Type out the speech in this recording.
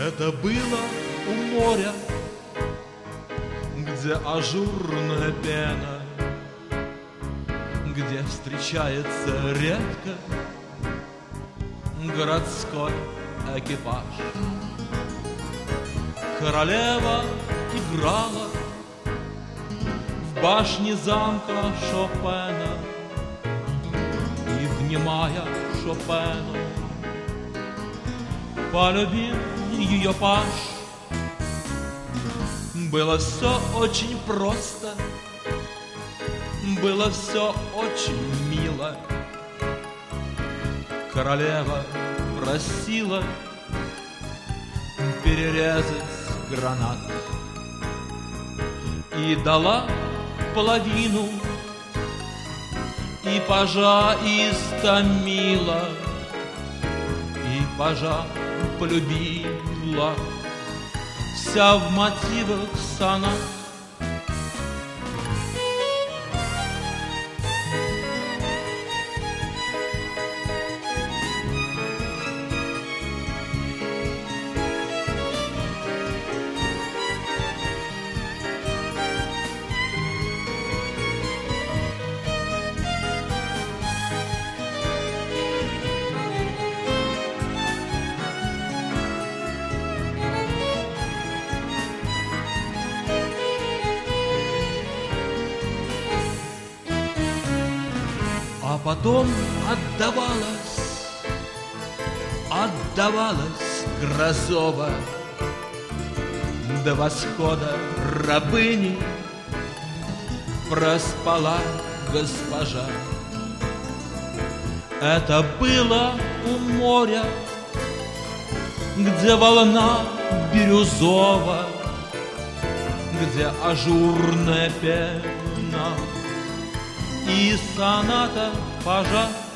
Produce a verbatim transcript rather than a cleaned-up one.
Это было у моря, где ажурная пена, где встречается редко городской экипаж. Королева играла в башне замка Шопена, и, внимая Шопену, полюбил ее паж. Было все очень просто, было все очень мило. Королева просила перерезать гранат и дала половину, и пажа истомила, и пажа полюбила, вся в мотивах сонат. А потом отдавалась, отдавалась Грозова до восхода рабыни проспала госпожа. Это было у моря, где волна бирюзова, где ажурная пена и соната пажа.